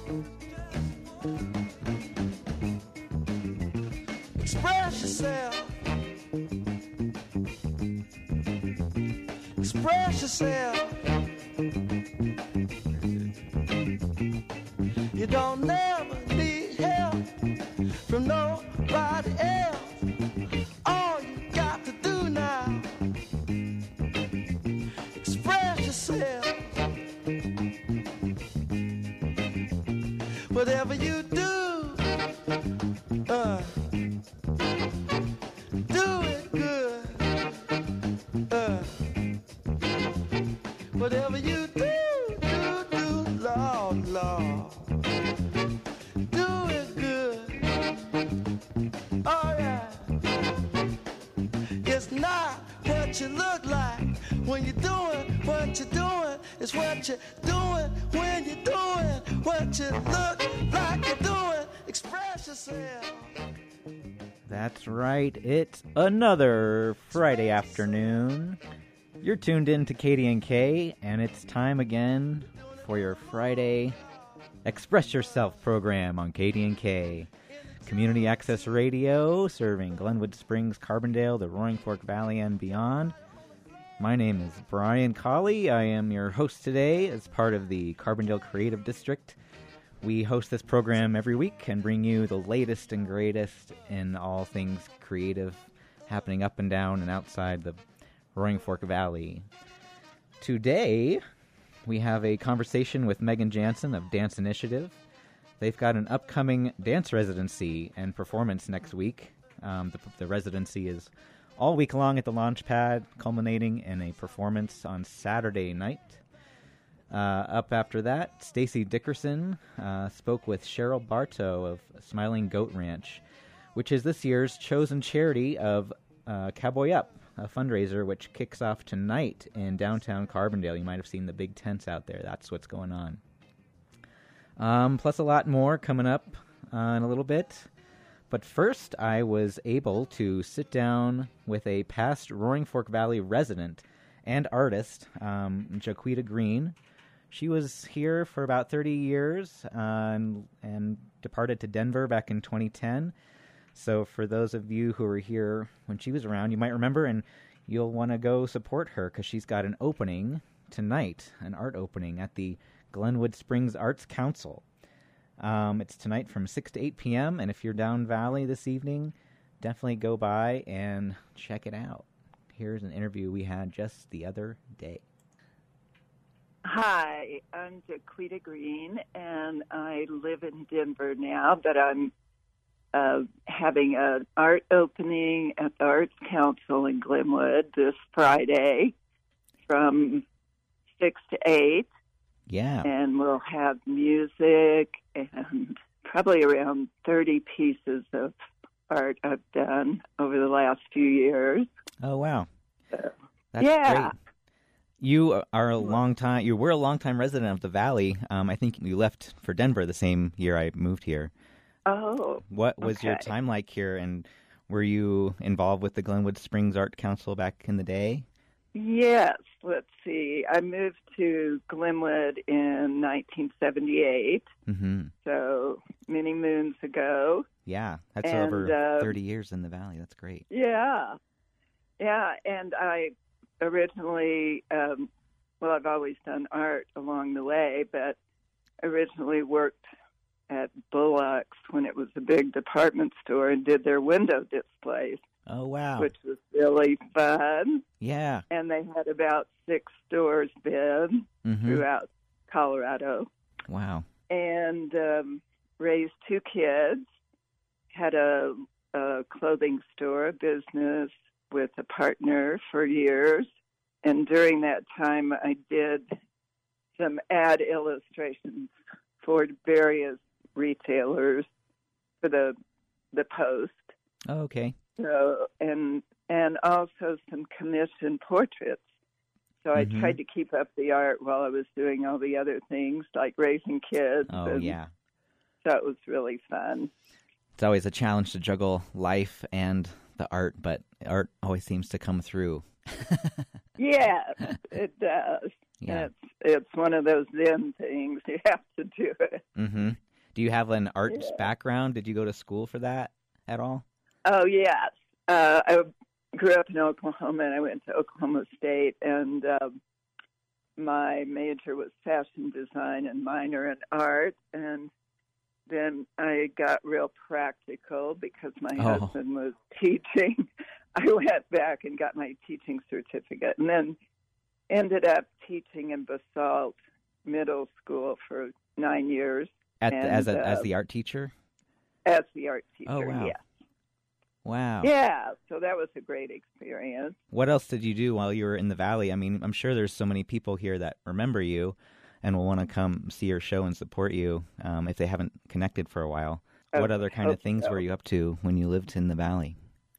Express yourself. Express yourself. You don't never need help from nobody else. All you got to do now, express yourself. Whatever you do, do it good. Whatever you do, Lord, Lord. Do it good. All right. It's not what you look like when you're doing what you're doing. It's what you're doing when you're doing what you look like you're doing. Express yourself. That's right. It's another Friday afternoon. You're tuned in to KDNK, and it's time again for your Friday Express Yourself program on KDNK. Community Access Radio, serving Glenwood Springs, Carbondale, the Roaring Fork Valley, and beyond. My name is Brian Colley. I am your host today as part of the Carbondale Creative District. We host this program every week and bring you the latest and greatest in all things creative happening up and down and outside the Roaring Fork Valley. Today, we have a conversation with Megan Jansen of Dance Initiative. They've got an upcoming dance residency and performance next week. The residency is all week long at the Launchpad, culminating in a performance on Saturday night. Up after that, Stacy Dickerson spoke with Cheryl Bartow of Smiling Goat Ranch, which is this year's chosen charity of Cowboy Up, a fundraiser which kicks off tonight in downtown Carbondale. You might have seen the big tents out there. That's what's going on. Plus a lot more coming up in a little bit. But first, I was able to sit down with a past Roaring Fork Valley resident and artist, Jaquita Green. She was here for about 30 years and departed to Denver back in 2010. So for those of you who were here when she was around, you might remember, and you'll want to go support her because she's got an opening tonight, an art opening at the Glenwood Springs Arts Council. It's tonight from 6 to 8 p.m., and if you're down Valley this evening, definitely go by and check it out. Here's an interview we had just the other day. Hi, I'm Jaquita Green, and I live in Denver now, but I'm having an art opening at the Arts Council in Glenwood this Friday from 6 to 8. Yeah. And we'll have music and probably around 30 pieces of art I've done over the last few years. Oh, wow. So, That's great. You are a you were a longtime resident of the Valley. I think you left for Denver the same year I moved here. Oh, What was your time like here, and were you involved with the Glenwood Springs Art Council back in the day? Yes, let's see. I moved to Glenwood in 1978, so many moons ago. Yeah, that's And, over 30 years in the Valley. That's great. Yeah, and I originally, I've always done art along the way, but originally worked at Bullock's when it was a big department store and did their window displays. Oh, wow. Which was really fun. Yeah. And they had about 6 stores then throughout Colorado. Wow. And raised 2 kids, had a clothing store business with a partner for years. And during that time, I did some ad illustrations for various retailers for the Post. Oh, okay. So and also some commissioned portraits. So I tried to keep up the art while I was doing all the other things like raising kids. Oh, yeah. So it was really fun. It's always a challenge to juggle life and the art, but art always seems to come through. Yeah, it does. Yeah. It's one of those Zen things. You have to do it. Mm-hmm. Do you have an arts Yeah. background? Did you go to school for that at all? Oh, yes. I grew up in Oklahoma, and I went to Oklahoma State, and my major was fashion design and minor in art. And then I got real practical because my husband was teaching. I went back and got my teaching certificate, and then ended up teaching in Basalt Middle School for 9 years. As the art teacher? As the art teacher, Oh, wow. yes. Wow. Yeah, so that was a great experience. What else did you do while you were in the Valley? I mean, I'm sure there's so many people here that remember you and will want to come see your show and support you if they haven't connected for a while. What other kind of things were you up to when you lived in the Valley?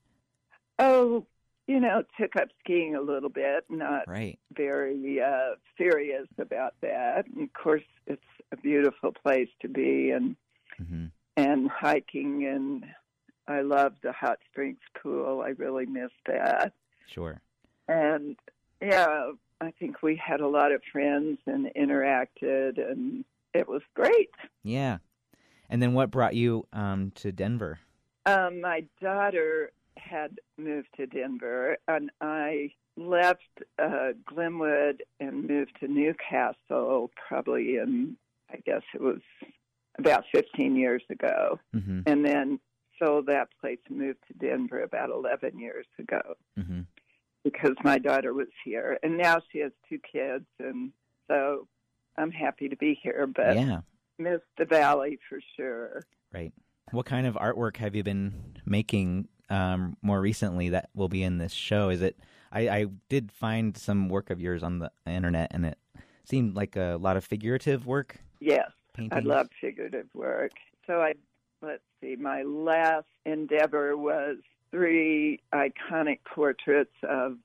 Oh, took up skiing a little bit, not Right. very serious about that. And of course, it's a beautiful place to be, and hiking, and I love the hot springs pool. I really miss that. Sure. And, yeah, I think we had a lot of friends and interacted, and it was great. Yeah. And then what brought you to Denver? My daughter had moved to Denver, and I left Glenwood and moved to Newcastle probably I guess it was about 15 years ago. Mm-hmm. And then sold that place and moved to Denver about 11 years ago because my daughter was here. And now she has 2 kids, and so I'm happy to be here, but miss the Valley for sure. Right. What kind of artwork have you been making more recently that will be in this show? Is it? I did find some work of yours on the internet, and it seemed like a lot of figurative work. Yes, paintings. I love figurative work. So let's see, my last endeavor was 3 iconic portraits of,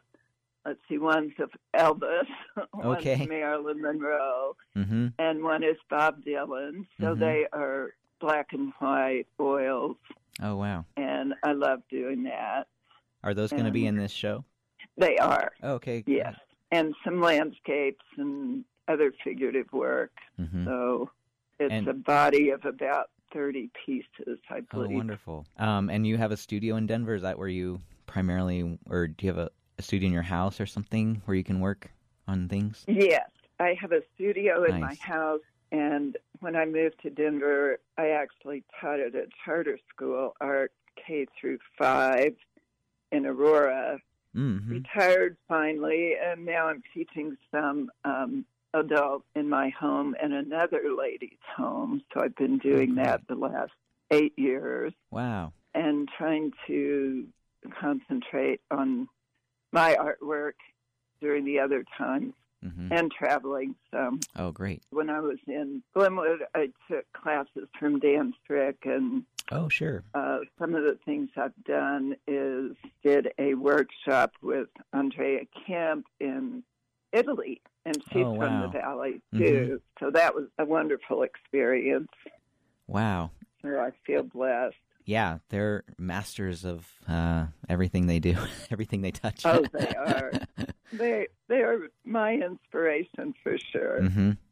one's of Elvis, one's Marilyn Monroe, and one is Bob Dylan. So they are black and white oils. Oh, wow. And I love doing that. Are those going to be in this show? They are. Okay. Yes. And some landscapes and other figurative work. So it's a body of about 30 pieces, I believe. Oh, wonderful. And you have a studio in Denver? Is that where you primarily, or do you have a studio in your house or something where you can work on things? Yes. I have a studio in my house, and when I moved to Denver, I actually taught at a charter school, art K through 5 in Aurora. Retired finally, and now I'm teaching some adult in my home and another lady's home. So I've been doing that the last 8 years. Wow. And trying to concentrate on my artwork during the other times and traveling some. Oh, great. When I was in Glenwood, I took classes from Dan Strick, and oh, sure. Some of the things I've done is did a workshop with Andrea Kemp in Italy, and she's from the Valley, too. So that was a wonderful experience. Wow. So I feel blessed. Yeah, they're masters of everything they do, everything they touch. Oh, they are. They are my inspiration for sure.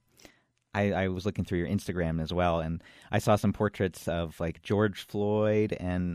I was looking through your Instagram as well, and I saw some portraits of like George Floyd and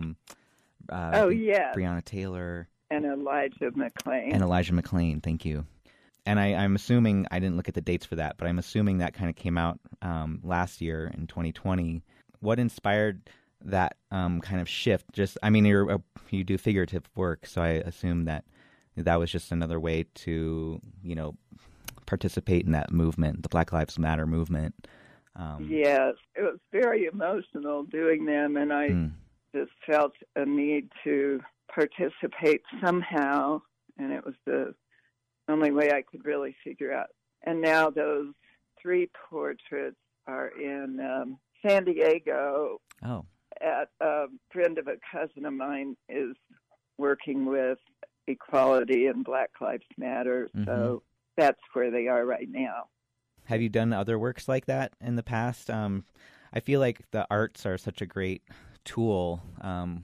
Breonna Taylor. And Elijah McClain, thank you. And I'm assuming, I didn't look at the dates for that, but I'm assuming that kind of came out last year in 2020. What inspired that kind of shift? You do figurative work, so I assume that was just another way to, participate in that movement, the Black Lives Matter movement. Yes, it was very emotional doing them, and I just felt a need to participate somehow, and it was the only way I could really figure out. And now those 3 portraits are in San Diego. Oh. At a friend of a cousin of mine is working with equality and Black Lives Matter, so that's where they are right now. Have you done other works like that in the past? I feel like the arts are such a great tool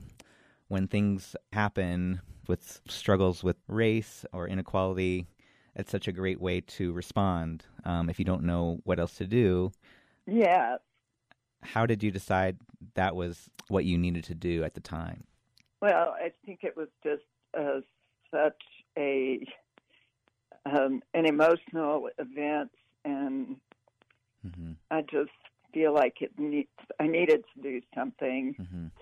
when things happen with struggles with race or inequality. it's such a great way to respond if you don't know what else to do. Yeah. How did you decide that was what you needed to do at the time? Well, I think it was just such an emotional event, and I just feel like I needed to do something,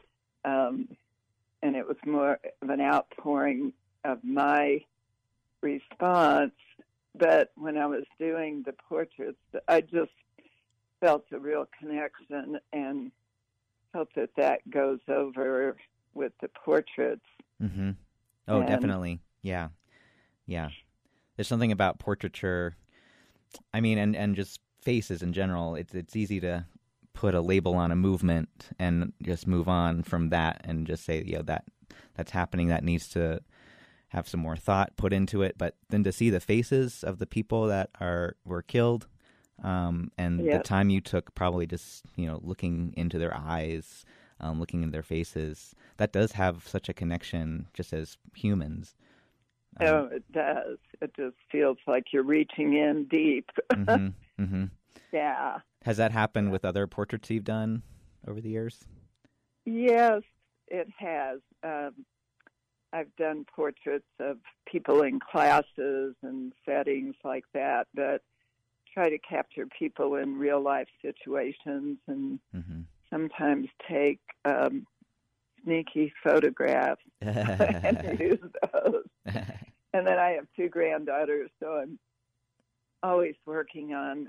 and it was more of an outpouring of my response. But when I was doing the portraits, I just felt a real connection and hope that goes over with the portraits. Oh, and definitely. Yeah. There's something about portraiture. I mean, and just faces in general. It's easy to put a label on a movement and just move on from that and just say, that's happening. That needs to have some more thought put into it. But then to see the faces of the people that were killed, and the time you took probably just, looking into their eyes, looking in their faces, that does have such a connection just as humans. Oh, it does. It just feels like you're reaching in deep. Yeah. Has that happened with other portraits you've done over the years? Yes, it has. I've done portraits of people in classes and settings like that, but try to capture people in real life situations and sometimes take sneaky photographs and use those. And then I have 2 granddaughters, so I'm always working on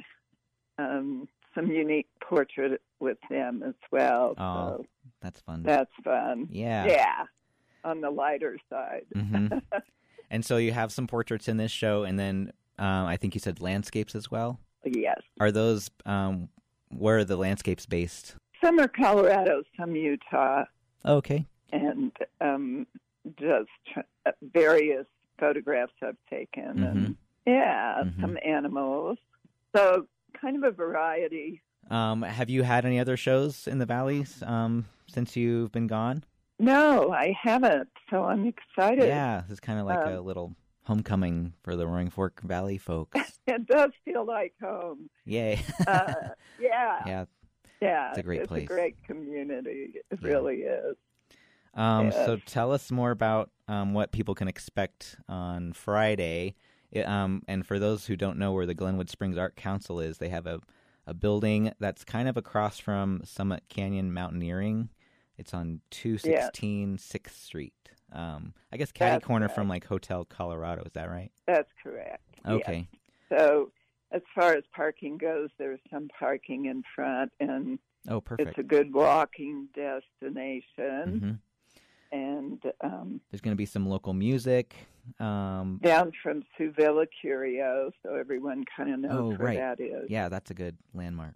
some unique portrait with them as well. Oh, so that's fun. That's fun. Yeah. On the lighter side. And so you have some portraits in this show, and then I think you said landscapes as well? Yes. Are those, where are the landscapes based? Some are Colorado, some Utah. Okay. And just various photographs I've taken. And some animals. So kind of a variety. Have you had any other shows in the valleys since you've been gone? No, I haven't. So I'm excited. Yeah, this is kind of like a little homecoming for the Roaring Fork Valley folks. It does feel like home. Yay. Yeah. It's a great place. It's a great community. It really is. So tell us more about what people can expect on Friday. And for those who don't know where the Glenwood Springs Art Council is, they have a building that's kind of across from Summit Canyon Mountaineering. It's on 216 6th Street. I guess catty corner from like Hotel Colorado. Is that right? That's correct. Okay. Yes. So as far as parking goes, there's some parking in front, and perfect. It's a good walking destination. And there's going to be some local music. Down from Suvilla Curio, so everyone kind of knows where that is. Yeah, that's a good landmark.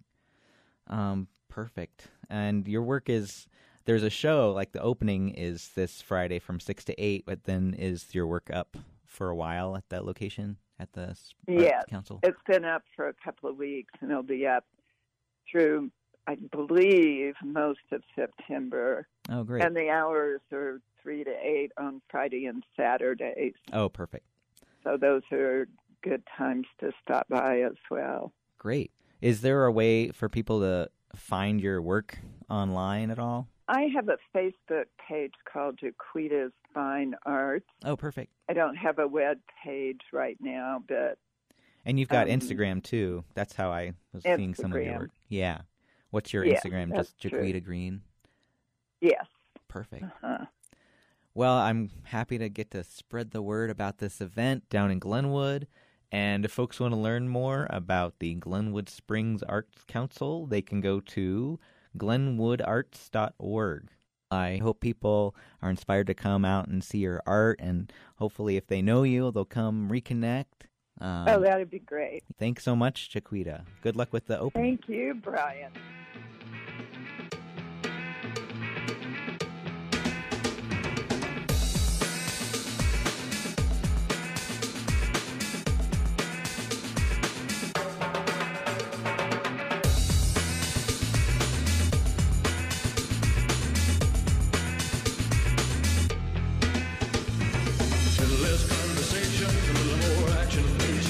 Perfect. And your work is, there's a show, like the opening is this Friday from 6 to 8, but then is your work up for a while at that location, at the Arts Council? It's been up for a couple of weeks, and it'll be up through, I believe, most of September. Oh, great. And the hours are 3 to 8 on Friday and Saturdays. Oh, perfect. So those are good times to stop by as well. Great. Is there a way for people to find your work online at all? I have a Facebook page called Jaquita's Fine Arts. Oh, perfect. I don't have a web page right now, but... And you've got Instagram, too. That's how I was seeing some of your work. Yeah. What's your Instagram? Just Jaquita Green? Yes. Perfect. Well, I'm happy to get to spread the word about this event down in Glenwood. And if folks want to learn more about the Glenwood Springs Arts Council, they can go to glenwoodarts.org. I hope people are inspired to come out and see your art, and hopefully if they know you, they'll come reconnect. That would be great. Thanks so much, Jaquita. Good luck with the opening. Thank you, Brian. Less conversation, a little more action, please.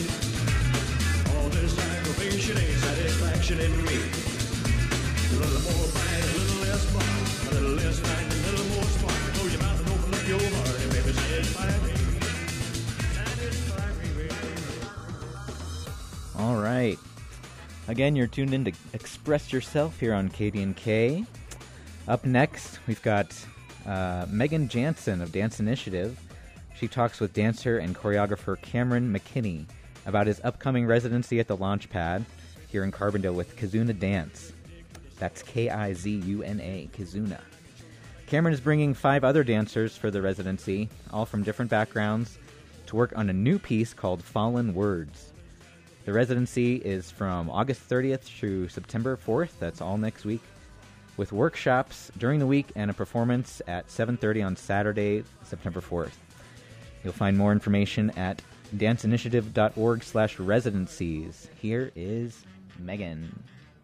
A little more fight, a little less fun. A little less fight, a little more smart. Close your mouth and open up your heart. And baby, satisfy me. Satisfy me, baby. All right. Again, you're tuned in to Express Yourself here on KDNK. Up next, we've got Megan Jansen of Dance Initiative. She talks with dancer and choreographer Cameron McKinney about his upcoming residency at the Launchpad here in Carbondale with Kizuna Dance. That's Kizuna, Kizuna. Cameron is bringing 5 other dancers for the residency, all from different backgrounds, to work on a new piece called Fallen Words. The residency is from August 30th through September 4th. That's all next week, with workshops during the week and a performance at 7:30 on Saturday, September 4th. You'll find more information at danceinitiative.org/residencies. Here is Megan.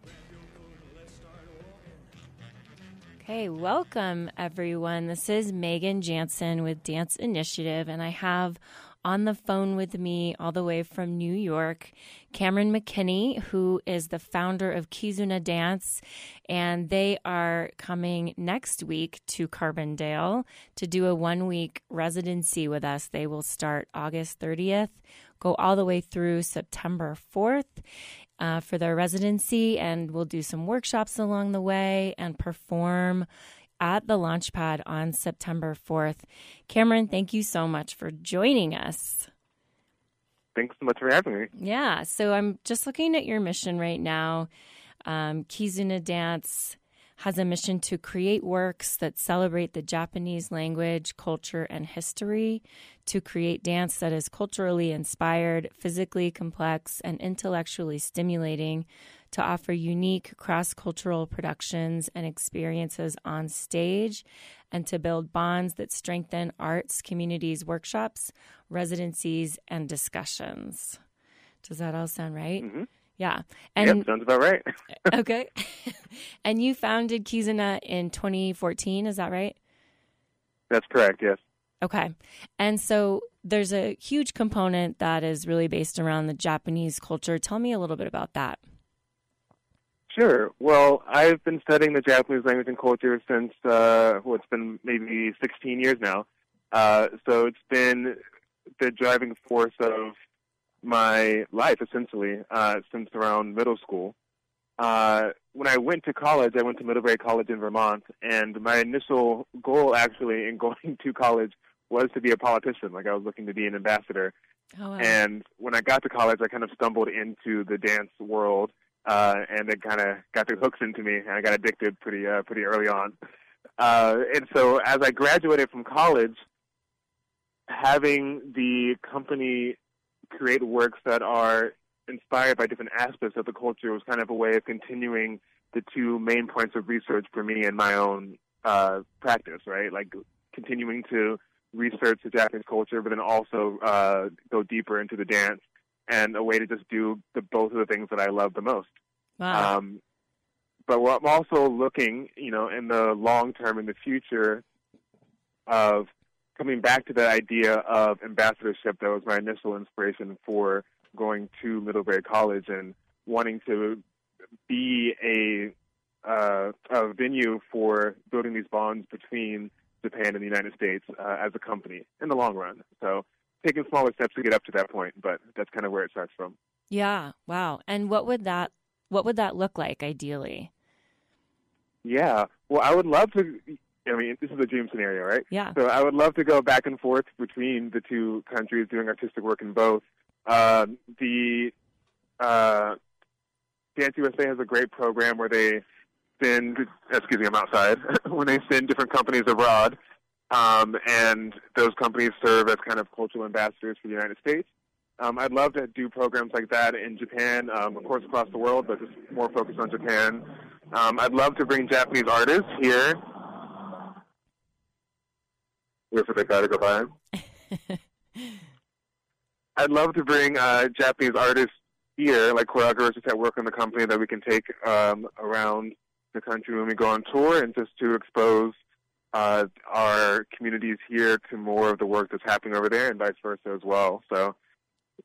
Okay, welcome everyone. This is Megan Jansen with Dance Initiative, and I have on the phone with me all the way from New York, Cameron McKinney, who is the founder of Kizuna Dance, and they are coming next week to Carbondale to do a 1-week residency with us. They will start August 30th, go all the way through September 4th for their residency, and we'll do some workshops along the way and perform at the Launchpad on September 4th. Cameron, thank you so much for joining us. Thanks so much for having me. Yeah, so I'm just looking at your mission right now. Kizuna Dance has a mission to create works that celebrate the Japanese language, culture, and history, to create dance that is culturally inspired, physically complex, and intellectually stimulating, to offer unique cross-cultural productions and experiences on stage, and to build bonds that strengthen arts, communities, workshops, residencies, and discussions. Does that all sound right? Mm-hmm. Yeah. Yep, sounds about right. Okay. And you founded Kizuna in 2014, is that right? That's correct, yes. Okay. And so there's a huge component that is really based around the Japanese culture. Tell me a little bit about that. Sure. Well, I've been studying the Japanese language and culture since, it's been maybe 16 years now. So it's been the driving force of my life, essentially, since around middle school. When I went to college, I went to Middlebury College in Vermont, and my initial goal, actually, in going to college was to be a politician. Like, I was looking to be an ambassador. Oh, wow. And when I got to college, I kind of stumbled into the dance world, and it kind of got the hooks into me, and I got addicted pretty early on. And so as I graduated from college, having the company create works that are inspired by different aspects of the culture was kind of a way of continuing the two main points of research for me in my own practice, right? Like continuing to research the Japanese culture, but then also go deeper into the dance, and a way to just do both of the things that I love the most. Wow. But I'm also looking, in the long term, in the future, of coming back to the idea of ambassadorship. That was my initial inspiration for going to Middlebury College and wanting to be a venue for building these bonds between Japan and the United States as a company in the long run. So taking smaller steps to get up to that point, but that's kind of where it starts from. Yeah. Wow. And what would that look like ideally? Yeah. Well, I would love to. I mean, this is a dream scenario, right? Yeah. So I would love to go back and forth between the two countries, doing artistic work in both. The Dance USA has a great program where they send, excuse me, I'm outside, when they send different companies abroad, and those companies serve as kind of cultural ambassadors for the United States. I'd love to do programs like that in Japan, of course across the world, but just more focused on Japan. I'd love to bring Japanese artists here. Wait for the guy to go by. I'd love to bring Japanese artists here, like choreographers that work on the company, that we can take around the country when we go on tour, and just to expose our communities here to more of the work that's happening over there, and vice versa as well. So,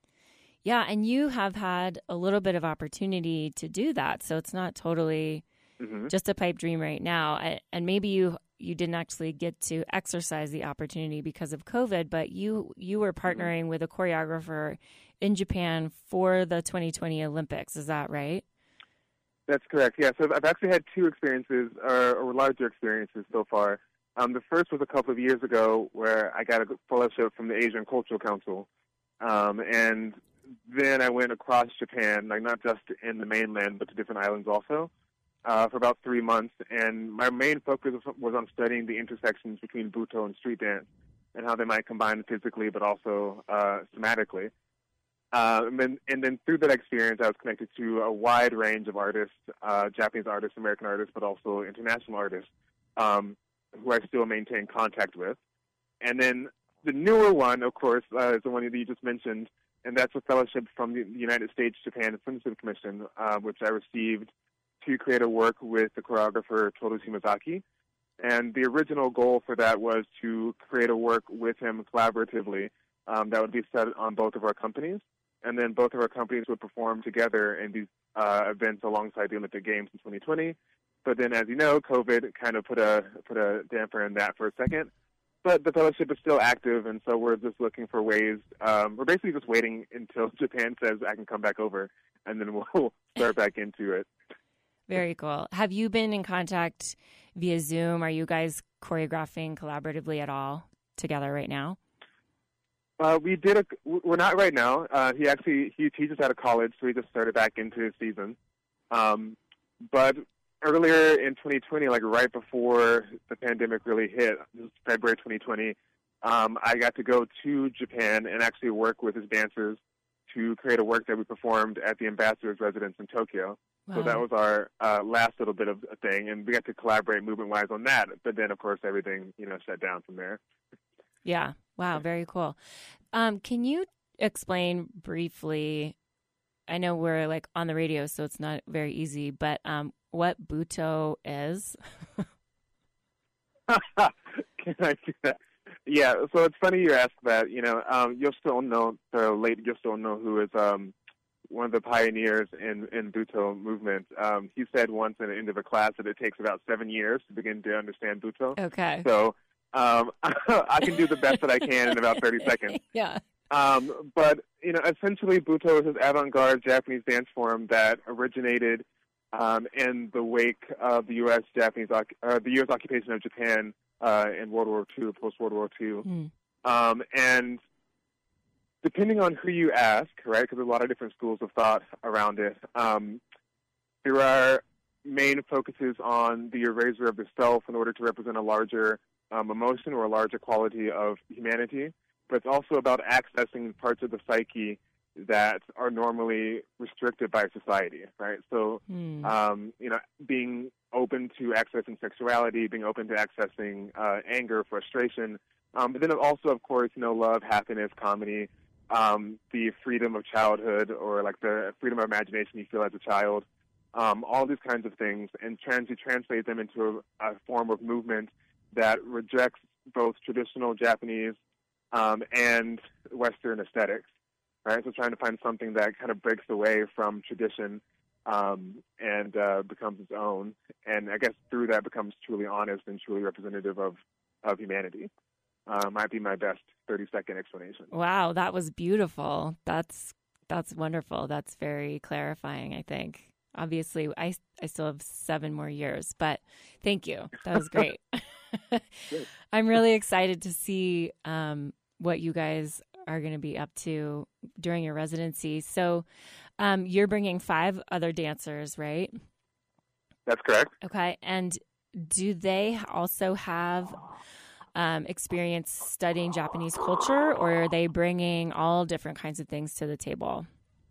yeah, and you have had a little bit of opportunity to do that, so it's not totally just a pipe dream right now. And maybe you didn't actually get to exercise the opportunity because of COVID, but you were partnering with a choreographer in Japan for the 2020 Olympics. Is that right? That's correct. Yeah. So I've actually had two experiences, or larger experiences so far. The first was a couple of years ago where I got a fellowship from the Asian Cultural Council. And then I went across Japan, like not just in the mainland, but to different islands also, for about 3 months. And my main focus was on studying the intersections between Buto and street dance and how they might combine physically but also somatically. And then through that experience, I was connected to a wide range of artists, Japanese artists, American artists, but also international artists, who I still maintain contact with. And then the newer one, of course, is the one that you just mentioned, and that's a fellowship from the United States Japan Film Commission, which I received to create a work with the choreographer Toru Shimazaki. And the original goal for that was to create a work with him collaboratively that would be set on both of our companies. And then both of our companies would perform together in these events alongside the Olympic Games in 2020. But then, as you know, COVID kind of put a damper in that for a second. But the fellowship is still active, and so we're just looking for ways. We're basically just waiting until Japan says I can come back over, and then we'll start back into it. Very cool. Have you been in contact via Zoom? Are you guys choreographing collaboratively at all together right now? We're not right now. He teaches out of college, so he just started back into his season. But earlier in 2020, like right before the pandemic really hit, February 2020, I got to go to Japan and actually work with his dancers to create a work that we performed at the ambassador's residence in Tokyo. Wow. So that was our last little bit of a thing, and we got to collaborate movement-wise on that. But then, of course, everything shut down from there. Yeah. Wow. Very cool. Can you explain briefly? I know we're like on the radio, so it's not very easy, but what Buto is? Can I do that? Yeah. So it's funny you ask that. Yoshito Ono, who is one of the pioneers in Buto movement. He said once at the end of a class that it takes about 7 years to begin to understand Buto. Okay. So I can do the best that I can in about 30 seconds. Yeah. But essentially, Buto is this avant-garde Japanese dance form that originated in the wake of the U.S. occupation of Japan in World War II, post-World War II. And depending on who you ask, right, because there's a lot of different schools of thought around it, there are main focuses on the erasure of the self in order to represent a larger emotion or a larger quality of humanity. But it's also about accessing parts of the psyche that are normally restricted by society, right? So, being open to accessing sexuality, being open to accessing anger, frustration, but then also, of course, love, happiness, comedy, the freedom of childhood, or like the freedom of imagination you feel as a child, all these kinds of things, and trying to translate them into a form of movement that rejects both traditional Japanese and Western aesthetics, right? So trying to find something that kind of breaks away from tradition and becomes its own, and I guess through that becomes truly honest and truly representative of humanity. Might be my best 30-second explanation. Wow, that was beautiful. That's wonderful. That's very clarifying, I think. Obviously, I still have 7 more years, but thank you. That was great. I'm really excited to see what you guys are going to be up to during your residency. So you're bringing 5 other dancers, right? That's correct. Okay. And do they also have experience studying Japanese culture, or are they bringing all different kinds of things to the table?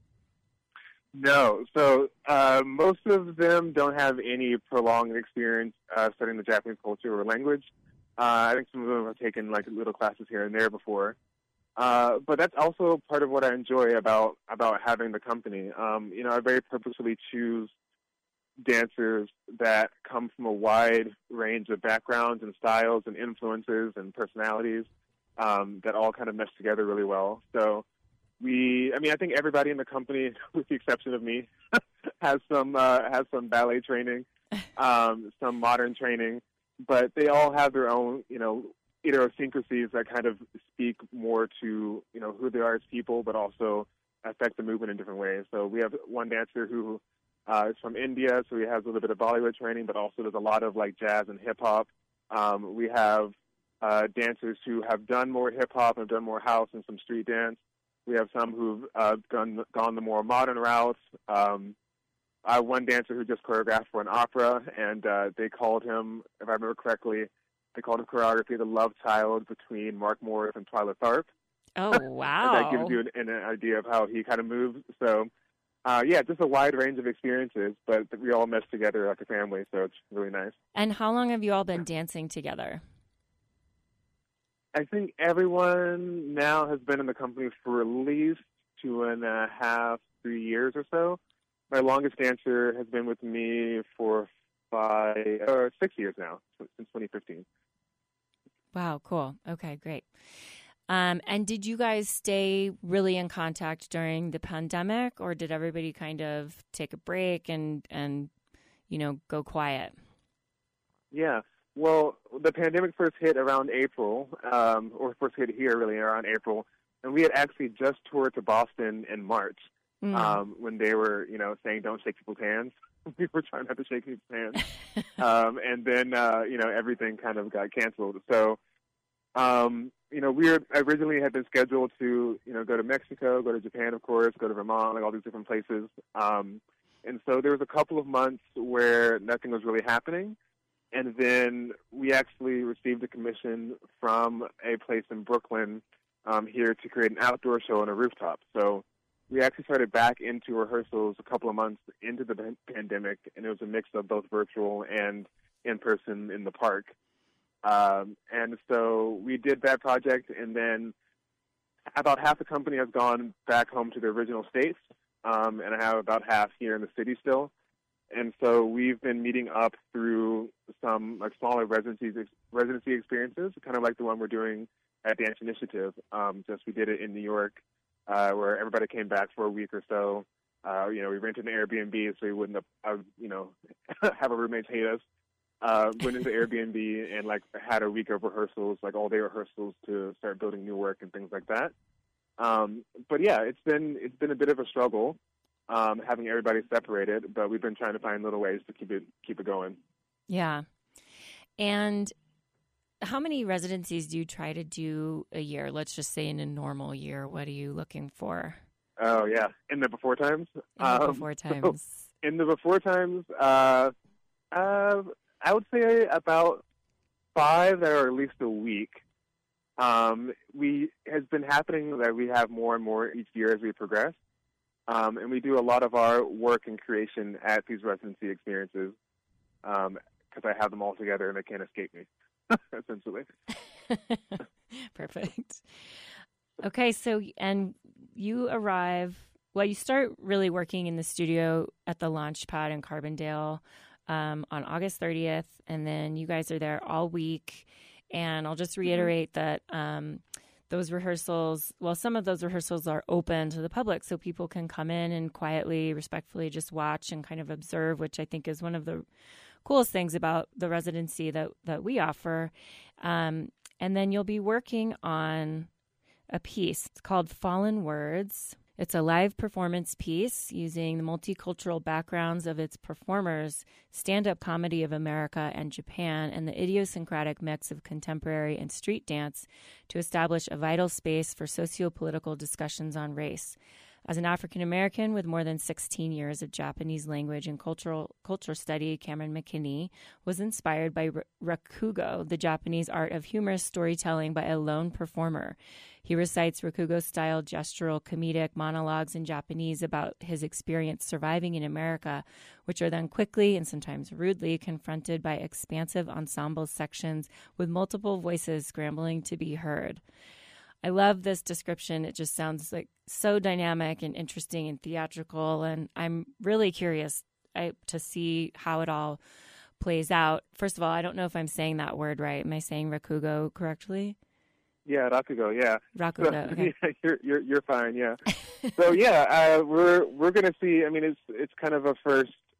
No. So most of them don't have any prolonged experience studying the Japanese culture or language. I think some of them have taken like little classes here and there before. But that's also part of what I enjoy about having the company. I very purposefully choose dancers that come from a wide range of backgrounds and styles and influences and personalities that all kind of mesh together really well. So I think everybody in the company, with the exception of me, has some ballet training. some modern training, but they all have their own, idiosyncrasies that kind of speak more to, who they are as people, but also affect the movement in different ways. So we have one dancer who is from India, so he has a little bit of Bollywood training, but also does a lot of like jazz and hip hop. We have dancers who have done more hip hop and done more house and some street dance. We have some who've gone the more modern routes. I have one dancer who just choreographed for an opera, and they called him, if I remember correctly, they called his choreography the love child between Mark Morris and Twyla Tharp. Oh, wow. That gives you an idea of how he kind of moves. So, just a wide range of experiences, but we all mesh together like a family, so it's really nice. And how long have you all been dancing together? I think everyone now has been in the company for at least 2.5, 3 years or so. My longest dancer has been with me for 6 years now, since 2015. Wow, cool. Okay, great. And did you guys stay really in contact during the pandemic, or did everybody kind of take a break and go quiet? Yeah. Well, the pandemic first hit around April, or first hit here really around April, and we had actually just toured to Boston in March when they were, saying don't shake people's hands. We were trying not to shake people's hands. And then, everything kind of got canceled. So, we originally had been scheduled to, go to Mexico, go to Japan, of course, go to Vermont, like all these different places. And so there was a couple of months where nothing was really happening. And then we actually received a commission from a place in Brooklyn here to create an outdoor show on a rooftop. So we actually started back into rehearsals a couple of months into the pandemic, and it was a mix of both virtual and in-person in the park. And so we did that project, and then about half the company has gone back home to their original states, and I have about half here in the city still. And so we've been meeting up through some like smaller residency experiences, kind of like the one we're doing at Dance Initiative. Just we did it in New York, where everybody came back for a week or so. We rented an Airbnb so we wouldn't, have a roommate hate us. Went into Airbnb and like had a week of rehearsals, like all day rehearsals to start building new work and things like that. But yeah, it's been a bit of a struggle. Having everybody separated, but we've been trying to find little ways to keep it going. Yeah. And how many residencies do you try to do a year? Let's just say in a normal year, what are you looking for? Oh, yeah. In the before times? In the before times, I would say about 5 that are at least a week. Has been happening that we have more and more each year as we progress. And we do a lot of our work and creation at these residency experiences because I have them all together and they can't escape me, essentially. Perfect. Okay, so, and you you start really working in the studio at the Launchpad in Carbondale on August 30th, and then you guys are there all week. And I'll just reiterate that those rehearsals, some of those rehearsals are open to the public, so people can come in and quietly, respectfully just watch and kind of observe, which I think is one of the coolest things about the residency that we offer. And then you'll be working on a piece. It's called Fallen Words. It's a live performance piece using the multicultural backgrounds of its performers, stand-up comedy of America and Japan, and the idiosyncratic mix of contemporary and street dance to establish a vital space for socio-political discussions on race. As an African American with more than 16 years of Japanese language and culture study, Cameron McKinney was inspired by rakugo, the Japanese art of humorous storytelling by a lone performer. He recites rakugo-style gestural comedic monologues in Japanese about his experience surviving in America, which are then quickly and sometimes rudely confronted by expansive ensemble sections with multiple voices scrambling to be heard. I love this description. It just sounds like so dynamic and interesting and theatrical, and I'm really curious to see how it all plays out. First of all, I don't know if I'm saying that word right. Am I saying rakugo correctly? Yeah, rakugo. Yeah, rakugo. Okay. Yeah, you're fine. Yeah. So yeah, we're gonna see. I mean, it's kind of a first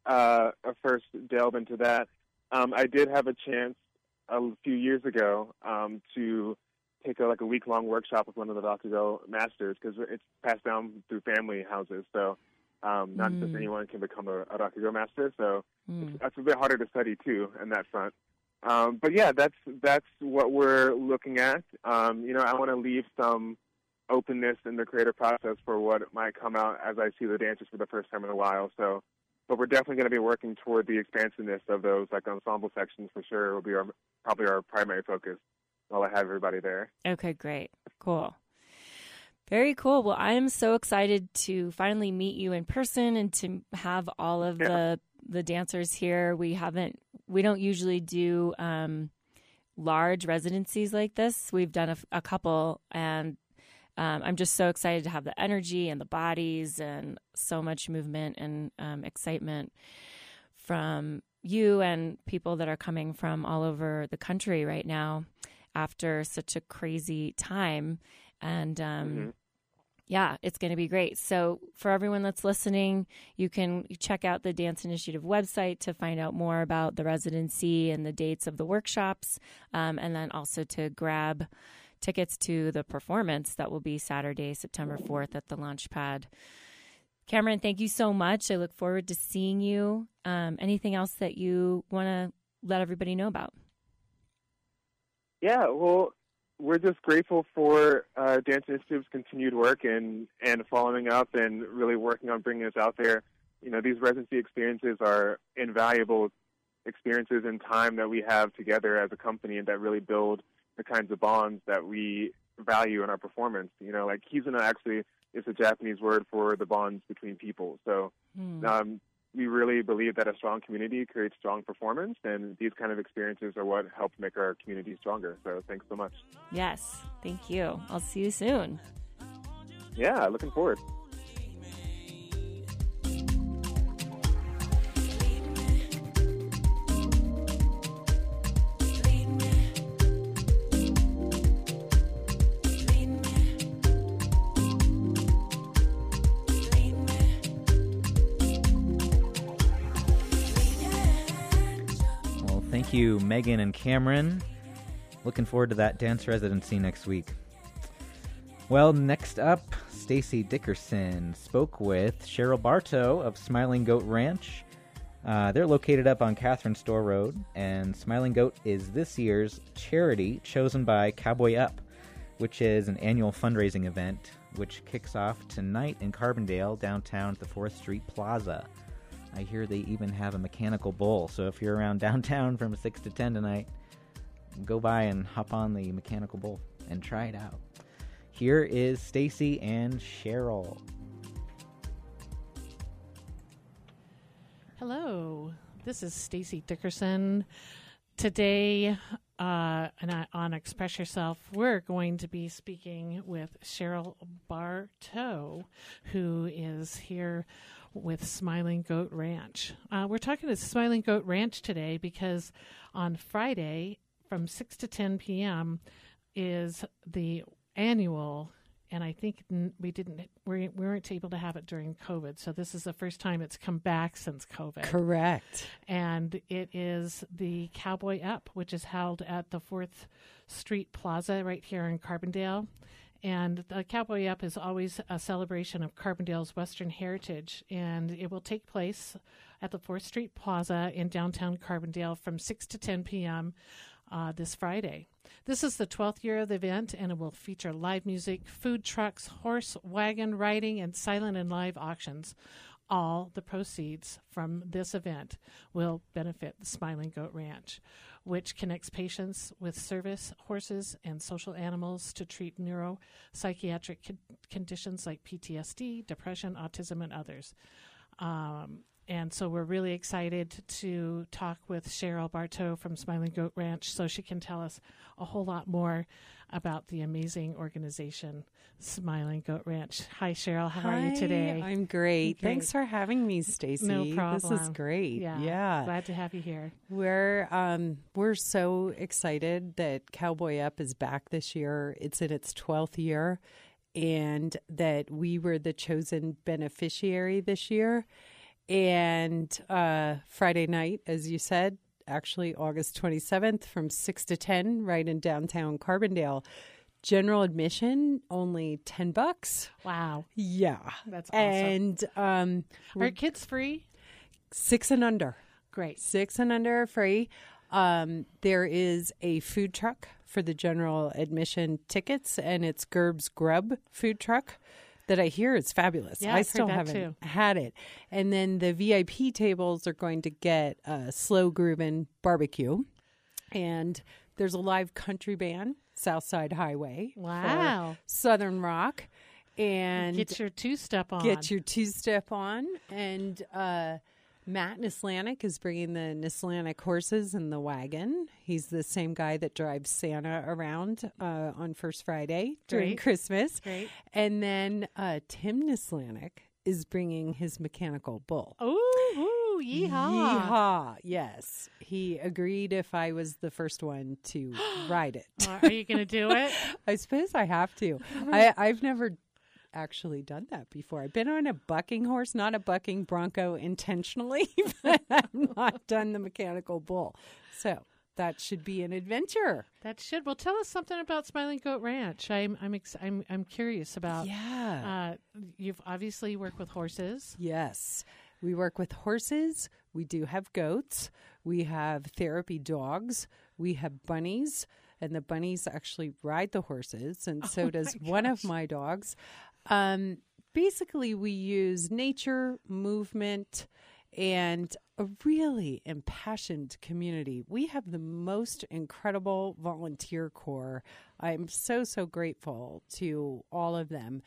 first delve into that. I did have a chance a few years ago to take a week-long workshop with one of the Rakugo masters, because it's passed down through family houses. So not just anyone can become a Rakugo master. So it's a bit harder to study too in that front. But yeah, that's what we're looking at. I want to leave some openness in the creative process for what might come out as I see the dancers for the first time in a while. So, but we're definitely going to be working toward the expansiveness of those ensemble sections for sure. Will be probably our primary focus while I have everybody there. Okay, great. Cool. Very cool. Well, I am so excited to finally meet you in person and to have all of the dancers here. We don't usually do large residencies like this. We've done a couple, and I'm just so excited to have the energy and the bodies and so much movement and excitement from you and people that are coming from all over the country right now after such a crazy time. And yeah, it's going to be great. So for everyone that's listening, you can check out the Dance Initiative website to find out more about the residency and the dates of the workshops, and then also to grab tickets to the performance that will be Saturday, September 4th at the Launchpad. Cameron, thank you so much. I look forward to seeing you. Anything else that you want to let everybody know about? Yeah, well, we're just grateful for Dance Initiative's continued work and following up and really working on bringing us out there. These residency experiences are invaluable experiences in time that we have together as a company and that really build the kinds of bonds that we value in our performance. Like Kizuna actually is a Japanese word for the bonds between people. So we really believe that a strong community creates strong performance, and these kind of experiences are what help make our community stronger. So thanks so much. Yes, thank you. I'll see you soon. Yeah, looking forward. Thank you, Megan and Cameron. Looking forward to that dance residency next week. Well, next up, Stacy Dickerson spoke with Cheryl Bartow of Smiling Goat Ranch. They're located up on Catherine Store Road, and Smiling Goat is this year's charity chosen by Cowboy Up, which is an annual fundraising event which kicks off tonight in Carbondale, downtown at the 4th Street Plaza. I hear they even have a mechanical bull, so if you're around downtown from 6 to 10 tonight, go by and hop on the mechanical bull and try it out. Here is Stacy and Cheryl. Hello, this is Stacy Dickerson. Today, on Express Yourself, we're going to be speaking with Cheryl Bartow, who is here with Smiling Goat Ranch. We're talking to Smiling Goat Ranch today because on Friday from 6 to 10 p.m. is the annual, and I think we weren't able to have it during COVID, so this is the first time it's come back since COVID. Correct. And it is the Cowboy Up, which is held at the 4th Street Plaza right here in Carbondale. And the Cowboy Up is always a celebration of Carbondale's Western heritage, and it will take place at the 4th Street Plaza in downtown Carbondale from 6 to 10 p.m. This Friday. This is the 12th year of the event, and it will feature live music, food trucks, horse, wagon riding, and silent and live auctions. All the proceeds from this event will benefit the Smiling Goat Ranch, which connects patients with service horses and social animals to treat neuropsychiatric conditions like PTSD, depression, autism, and others. And so we're really excited to talk with Cheryl Bartow from Smiling Goat Ranch so she can tell us a whole lot more about the amazing organization, Smiling Goat Ranch. Hi, Cheryl. How are you today? I'm great. Thanks for having me, Stacy. No problem. This is great. Yeah. Glad to have you here. We're so excited that Cowboy Up is back this year. It's in its 12th year, and that we were the chosen beneficiary this year. And Friday night, as you said, actually August 27th from 6 to 10 right in downtown Carbondale. General admission, only $10. Wow. Yeah. That's awesome. And Are kids free? 6 and under. Great. 6 and under are free. There is a food truck for the general admission tickets, and it's Gerb's Grub food truck that I hear is fabulous. Yeah, I I've still heard that haven't too. had it. And then the VIP tables are going to get Slow Groovin' Barbecue. And there's a live country band, Southside Highway. Wow. For Southern Rock. And Get your two-step on. Get your two-step on. And Matt Nislanik is bringing the Nislanik horses in the wagon. He's the same guy that drives Santa around on First Friday during Great. Christmas. Great. And then Tim Nislanik is bringing his mechanical bull. Ooh, yeehaw. Yeehaw. Yes. He agreed if I was the first one to ride it. Are you going to do it? I suppose I have to. I've never actually done that before. I've been on a bucking horse, not a bucking bronco intentionally, but I've not done the mechanical bull. So that should be an adventure. That should. Well, tell us something about Smiling Goat Ranch. I'm curious about. Yeah. You've obviously worked with horses. Yes. We work with horses. We do have goats. We have therapy dogs. We have bunnies. And the bunnies actually ride the horses. And so does one of my dogs. Basically, we use nature, movement, and a really impassioned community. We have the most incredible volunteer corps. I'm so, so grateful to all of them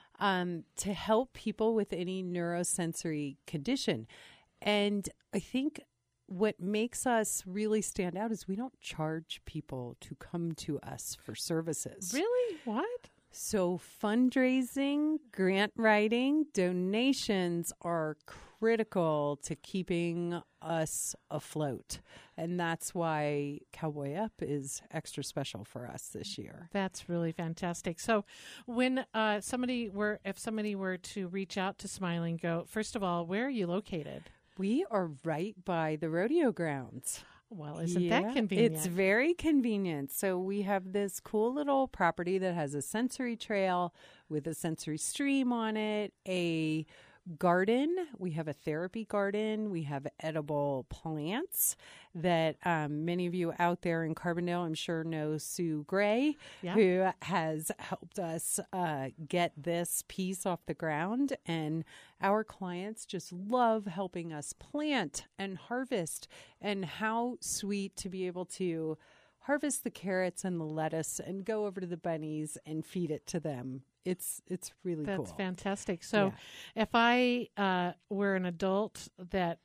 to help people with any neurosensory condition. And I think what makes us really stand out is we don't charge people to come to us for services. Really? What? So fundraising, grant writing, donations are critical to keeping us afloat. And that's why Cowboy Up is extra special for us this year. That's really fantastic. So when if somebody were to reach out to Smiling Goat, first of all, where are you located? We are right by the rodeo grounds. Well, isn't that convenient? It's very convenient. So we have this cool little property that has a sensory trail with a sensory stream on it, a garden. We have a therapy garden. We have edible plants that many of you out there in Carbondale, I'm sure, know Sue Gray, who has helped us get this piece off the ground. And our clients just love helping us plant and harvest. And how sweet to be able to harvest the carrots and the lettuce and go over to the bunnies and feed it to them. It's really cool. That's fantastic. So if I were an adult that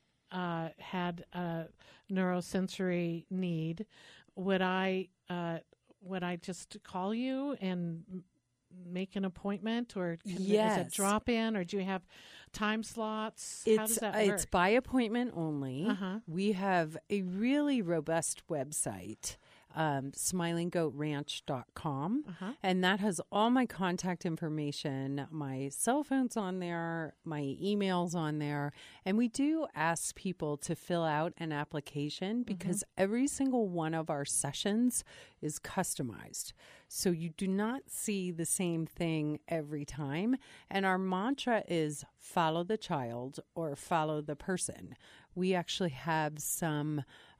had a neurosensory need, would I just call you and make an appointment, or is it drop in, or do you have time slots? How does that work? It's by appointment only. We have a really robust website, smilinggoatranch.com, and that has all my contact information. My cell phone's on there, my email's on there, and we do ask people to fill out an application because every single one of our sessions is customized. So you do not see the same thing every time. And our mantra is follow the child or follow the person. We actually have some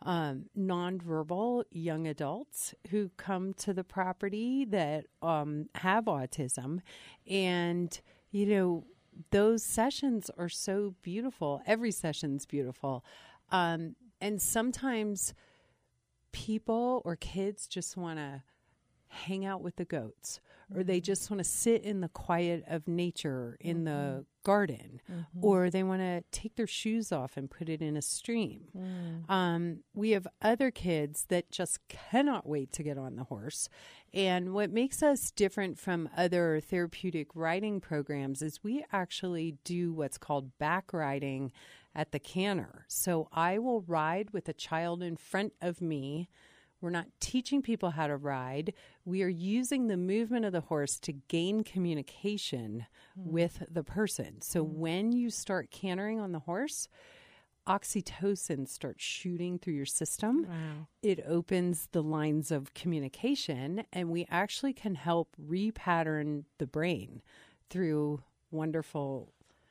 nonverbal young adults who come to the property that have autism. And, you know, those sessions are so beautiful. Every session's beautiful. And sometimes people or kids just want to hang out with the goats, or they just want to sit in the quiet of nature in the garden, or they want to take their shoes off and put it in a stream. We have other kids that just cannot wait to get on the horse. And what makes us different from other therapeutic riding programs is we actually do what's called back riding at the canter. So I will ride with a child in front of me. We're not teaching people how to ride. We are using the movement of the horse to gain communication with the person. So when you start cantering on the horse, oxytocin starts shooting through your system. Wow. It opens the lines of communication, and we actually can help repattern the brain through wonderful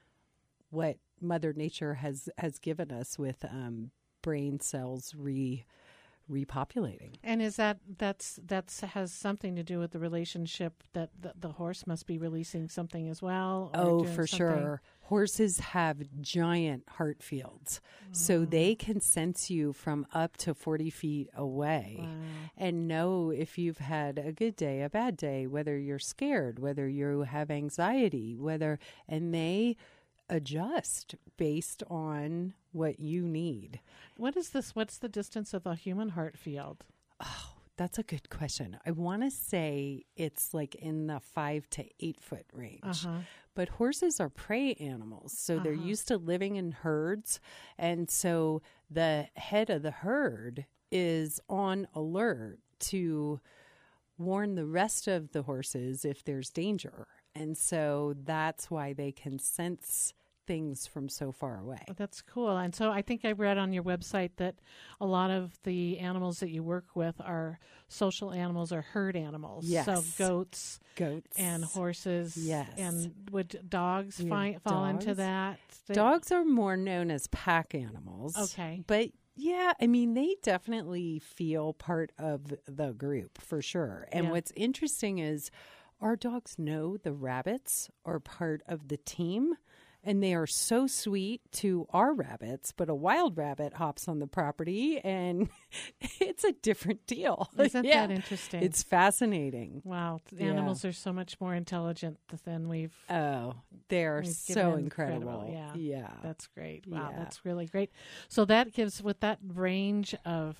what Mother Nature has given us with brain cells repopulating. And is that's has something to do with the relationship that the horse must be releasing something as well? Or Oh, doing for something? sure. Horses have giant heart fields, so they can sense you from up to 40 feet away and know if you've had a good day, a bad day, whether you're scared, whether you have anxiety, and they adjust based on what you need. What's the distance of a human heart field? Oh, that's a good question. I want to say it's like in the 5 to 8 foot range. But horses are prey animals, so they're used to living in herds. And so the head of the herd is on alert to warn the rest of the horses if there's danger. And so that's why they can sense things from so far away. That's cool. And so I think I read on your website that a lot of the animals that you work with are social animals or herd animals. Yes. So goats and horses. Yes. And would dogs Yeah, fall into dogs. that? Dogs are more known as pack animals. Okay. But yeah, I mean, they definitely feel part of the group for sure. And Yeah. what's interesting is our dogs know the rabbits are part of the team. And they are so sweet to our rabbits, but a wild rabbit hops on the property and it's a different deal. Isn't that interesting? It's fascinating. Wow. Yeah. Animals are so much more intelligent than we've. Oh, they're we've so given incredible. Yeah. That's great. Wow. Yeah. That's really great. So that gives, with that range of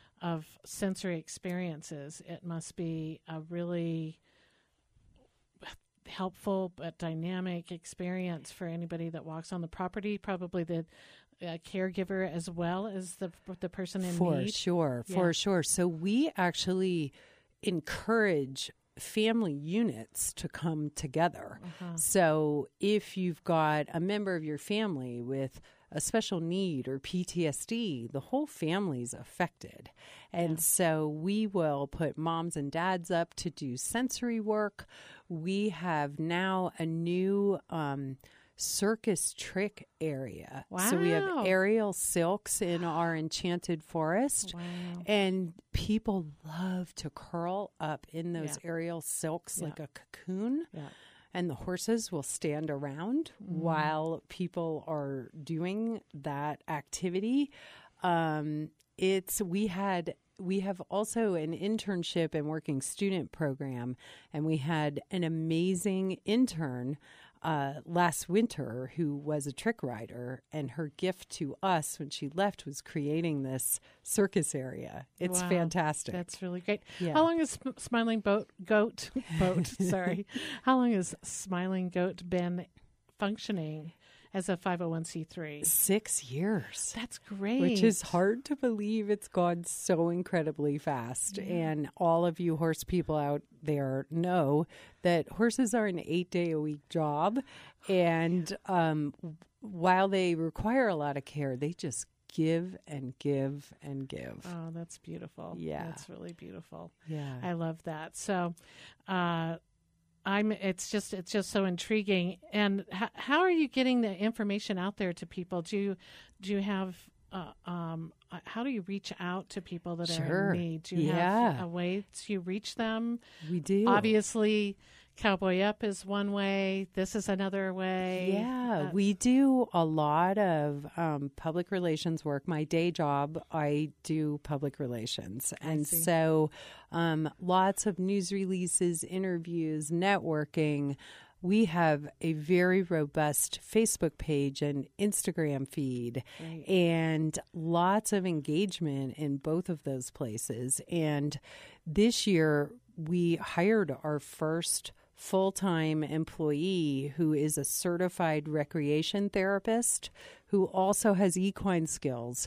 sensory experiences, it must be a really helpful but dynamic experience for anybody that walks on the property, probably the caregiver as well as the person in For need. sure. So we actually encourage family units to come together. So if you've got a member of your family with a special need or PTSD, the whole family's affected. And so we will put moms and dads up to do sensory work. We have now a new circus trick area. So we have Wow. aerial silks in our enchanted forest. Wow. And people love to curl up in those aerial silks like a cocoon. Yeah. And the horses will stand around while people are doing that activity. We have also an internship and working student program, and we had an amazing intern last winter who was a trick rider, and her gift to us when she left was creating this circus area. It's Wow. fantastic. That's really great. Yeah. How long has Smiling Goat sorry. How long has Smiling Goat been functioning as a 501c3? 6 years. That's great. Which is hard to believe. It's gone so incredibly fast. And all of you horse people out there know that horses are an 8-day-a-week job. And while they require a lot of care, they just give and give and give. Oh, that's beautiful. Yeah. That's really beautiful. Yeah. I love that. So, it's just so intriguing. And how are you getting the information out there to people? Do you have how do you reach out to people that are in need? Do you have a way to reach them? We do. Obviously, Cowboy Up is one way. This is another way. Yeah, we do a lot of public relations work. My day job, I do public relations. And so lots of news releases, interviews, networking. We have a very robust Facebook page and Instagram feed, and lots of engagement in both of those places. And this year, we hired our first full-time employee who is a certified recreation therapist who also has equine skills.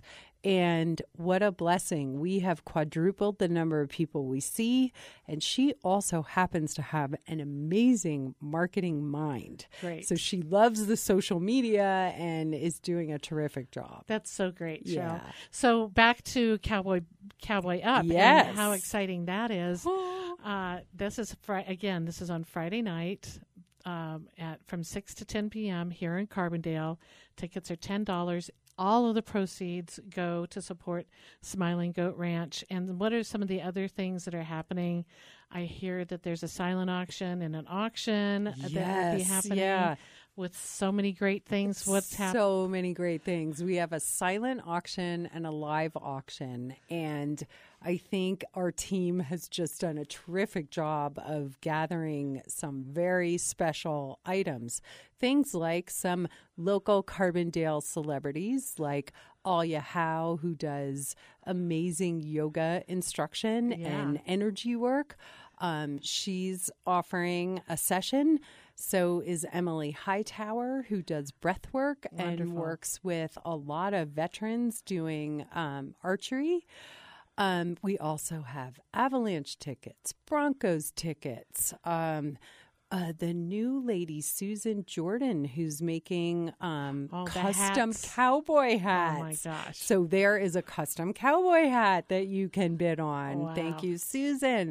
And what a blessing. We have quadrupled the number of people we see. And she also happens to have an amazing marketing mind. Great. So she loves the social media and is doing a terrific job. That's so great, Cheryl. Yeah. So back to Cowboy Up. Yes. And how exciting that is. This is on Friday night from 6 to 10 p.m. here in Carbondale. Tickets are $10. All of the proceeds go to support Smiling Goat Ranch. And what are some of the other things that are happening? I hear that there's a silent auction and an auction that will be happening with so many great things. What's happening? So many great things. We have a silent auction and a live auction. And I think our team has just done a terrific job of gathering some very special items. Things like some local Carbondale celebrities like Alia Howe, who does amazing yoga instruction and energy work. She's offering a session. So is Emily Hightower, who does breath work and works with a lot of veterans doing archery. We also have Avalanche tickets, Broncos tickets, the new lady, Susan Jordan, who's making custom cowboy hats. Oh, my gosh. So there is a custom cowboy hat that you can bid on. Wow. Thank you, Susan.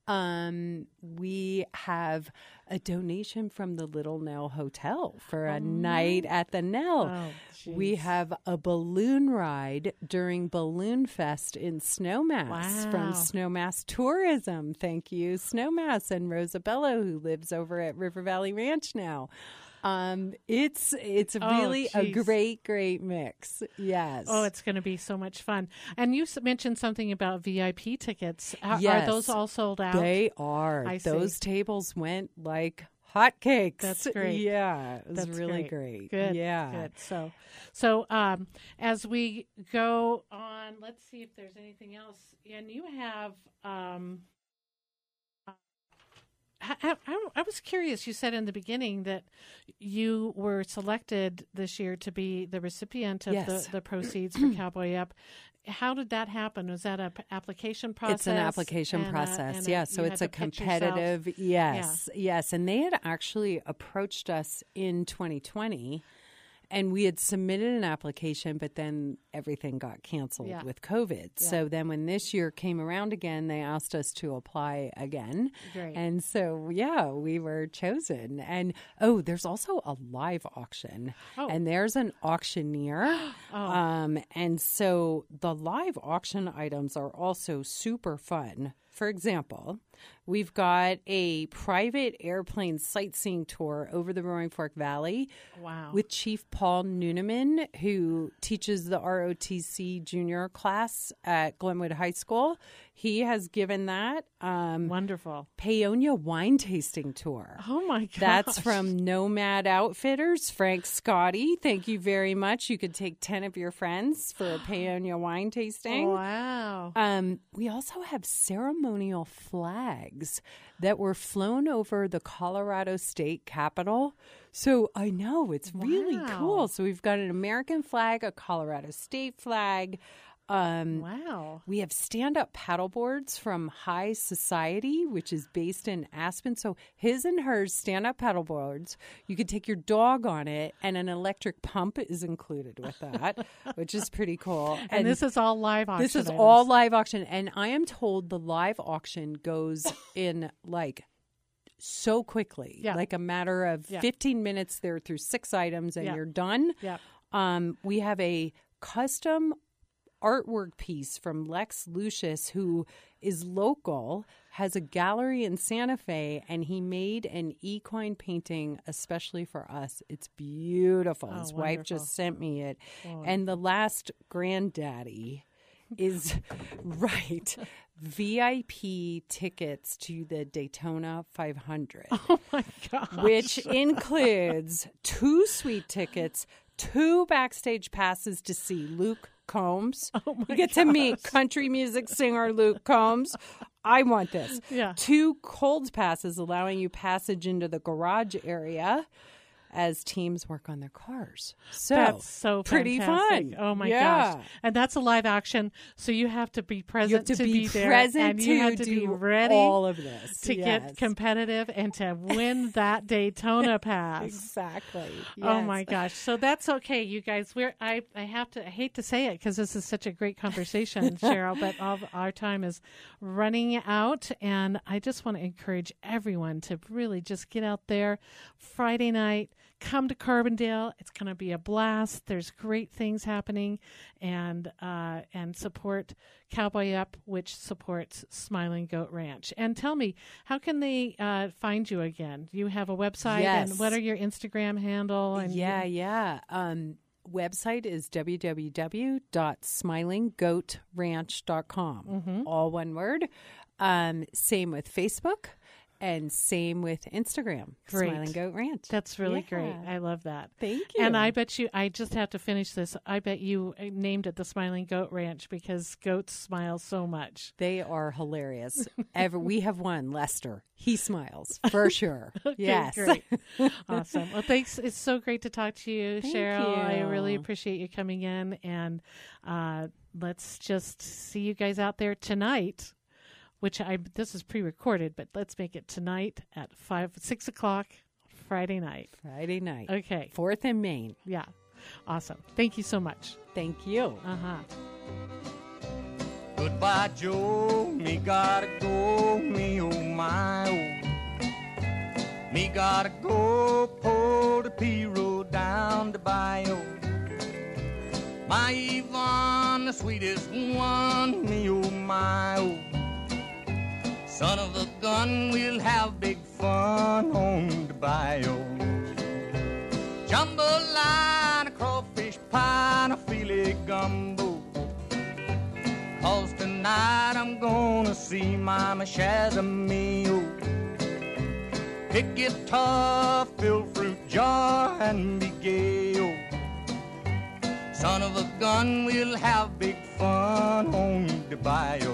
We have a donation from the Little Nell Hotel for a night at the Nell. Oh, we have a balloon ride during Balloon Fest in Snowmass from Snowmass Tourism. Thank you, Snowmass and Rosabella, who lives over at River Valley Ranch now. It's really a great mix. Yes. Oh, it's going to be so much fun. And you mentioned something about VIP tickets. Yes. Are those all sold out? They are. Those tables went like hotcakes. That's great. Yeah, it was That's really great. Good. Yeah. Good. So as we go on, let's see if there's anything else. And you have. I was curious. You said in the beginning that you were selected this year to be the recipient of the proceeds for Cowboy Up. How did that happen? Was that an application process? It's an application process. So it's a competitive. Yes. And they had actually approached us in 2020. And we had submitted an application, but then everything got canceled with COVID. Yeah. So then when this year came around again, they asked us to apply again. Great. And so, we were chosen. And, there's also a live auction. And there's an auctioneer. And so the live auction items are also super fun. For example, we've got a private airplane sightseeing tour over the Roaring Fork Valley with Chief Paul Nooneman, who teaches the ROTC junior class at Glenwood High School. He has given that. Wonderful. Paonia wine tasting tour. Oh, my gosh. That's from Nomad Outfitters, Frank Scotty. Thank you very much. You could take 10 of your friends for a Paonia wine tasting. Wow. We also have ceremonial flags that were flown over the Colorado State Capitol. So I know it's really cool. So we've got an American flag, a Colorado State flag. We have stand-up paddleboards from High Society, which is based in Aspen. So his and hers stand-up paddleboards. You could take your dog on it, and an electric pump is included with that, which is pretty cool. And this is all live auction. This is all live auction. And I am told the live auction goes in so quickly, like a matter of 15 minutes. They're through 6 items and you're done. We have a custom artwork piece from Lex Lucius, who is local, has a gallery in Santa Fe, and he made an equine painting especially for us. It's beautiful. His wife just sent me it. And the last granddaddy is VIP tickets to the Daytona 500. Oh my gosh. Which includes 2 suite tickets, 2 backstage passes to see Luke Combs. Oh my you get to meet country music singer Luke Combs. I want this. 2 cold passes allowing you passage into the garage area. as teams work on their cars. So That's so pretty fantastic. fun. Oh my Yeah. gosh! And that's a live action, so you have to be present. You have to be there, present and you have to do be ready all of this to Yes. get competitive and to win that Daytona pass. Exactly. Oh Yes. my gosh! So that's okay, you guys. I hate to say it because this is such a great conversation, Cheryl, but all our time is running out, and I just want to encourage everyone to really just get out there Friday night. Come to Carbondale. It's going to be a blast. There's great things happening, and support Cowboy Up, which supports Smiling Goat Ranch. And tell me, how can they find you again? You have a website, Yes. and what are your Instagram handle? And Yeah. Website is www.smilinggoatranch.com. All one word. Same with Facebook. And same with Instagram, Great. Smiling Goat Ranch. That's really Yeah. great. I love that. Thank you. And I bet you, I just have to finish this. I bet you named it the Smiling Goat Ranch because goats smile so much. They are hilarious. We have one, Lester. He smiles for sure. Okay, Yes. great. Awesome. Well, thanks. It's so great to talk to you, Thank Cheryl. I you. really appreciate you coming in. And let's just see you guys out there tonight. This is pre-recorded, but let's make it tonight at 6 o'clock Friday night. Friday night. Okay. 4th and Main. Yeah. Awesome. Thank you so much. Thank you. Uh-huh. Goodbye, Joe. Me gotta go. Me oh my oh. Me gotta go. Pull the P-road down the bayou. My Yvonne, the sweetest one. Me oh my oh. Son of a gun, we'll have big fun on the bayou. Jambalaya, a crawfish pie, and a filet gumbo. 'Cause tonight I'm gonna see Mama Shazamio. Pick guitar, fill fruit jar, and be gay. Oh. Son of a gun, we'll have big fun on the bayou.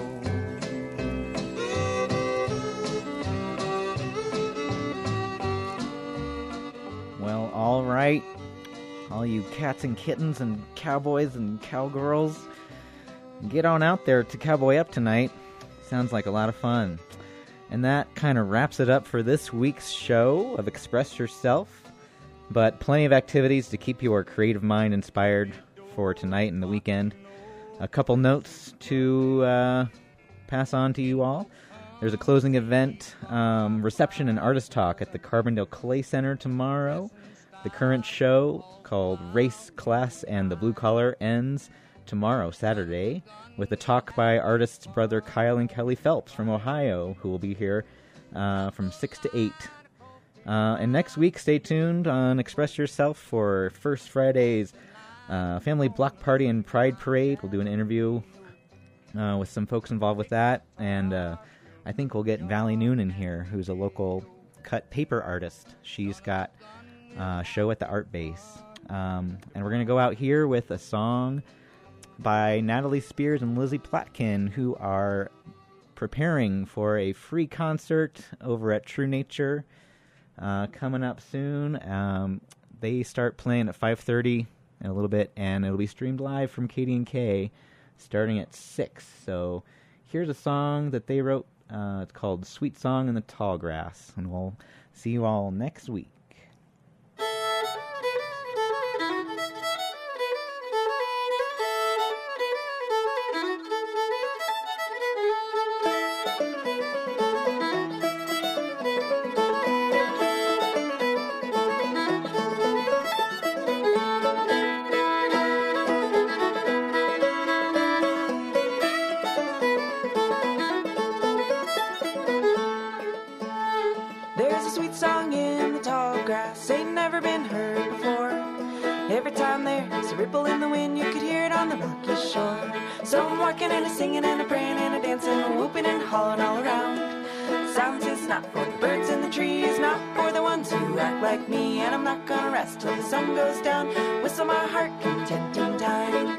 Well, all right. All you cats and kittens and cowboys and cowgirls, get on out there to Cowboy Up tonight. Sounds like a lot of fun. And that kind of wraps it up for this week's show of Express Yourself. But plenty of activities to keep your creative mind inspired for tonight and the weekend. A couple notes to pass on to you all. There's a closing event, reception and artist talk at the Carbondale Clay Center tomorrow. The current show, called Race, Class, and the Blue Collar, ends tomorrow, Saturday, with a talk by artists brother Kyle and Kelly Phelps from Ohio, who will be here from 6 to 8. And next week, stay tuned on Express Yourself for First Friday's Family Block Party and Pride Parade. We'll do an interview with some folks involved with that, and I think we'll get Valley Noonan here, who's a local cut paper artist. She's got a show at the Art Base. And we're going to go out here with a song by Natalie Spears and Lizzie Platkin, who are preparing for a free concert over at True Nature coming up soon. They start playing at 5:30 in a little bit, and it'll be streamed live from KDNK starting at 6. So here's a song that they wrote. It's called Sweet Song in the Tall Grass, and we'll see you all next week. There's a sweet song in the tall grass, ain't never been heard before. Every time there's a ripple in the wind, you could hear it on the rocky shore. Someone walking and a singing and a praying and a dancing, a whooping and hollering all around. Silence is not for the birds in the trees, not for the ones who act like me. And I'm not gonna rest till the sun goes down, whistle my heart contenting time.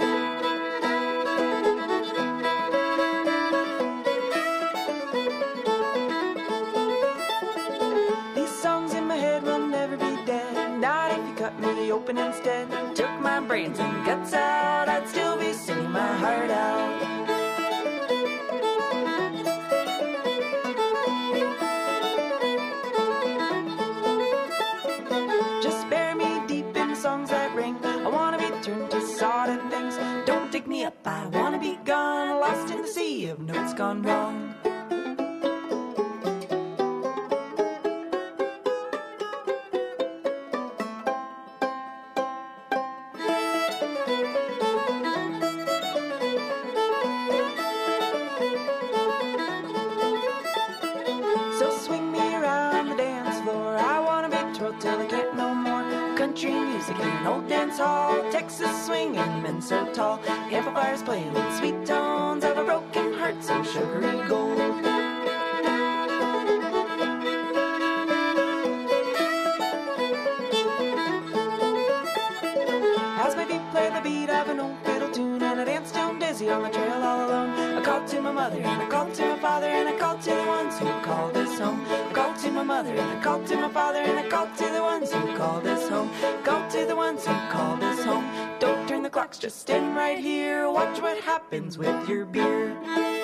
These songs in my head will never be dead, not brains and guts out, I'd still be singing my heart out. Just bury me deep in the songs that ring. I wanna be turned to sodden things. Don't dig me up, I wanna be gone, lost in the sea of notes gone wrong. So swing me around the dance floor. I wanna be twirled till I can't no more. Country music in an old dance hall. Texas swinging men so tall. Amplifiers playing sweet tones of a broken heart so sugary gold. As my feet play the beat of an old fiddle tune, and I dance down dizzy on the trail all alone. I called to my mother, and I called to my father, and I called to the ones who called us home. I called to my mother, and I called to my father, and I called to the ones who called us home. Called to the ones who called us home. Don't turn the clocks, just stand right here. Watch what happens with your beer.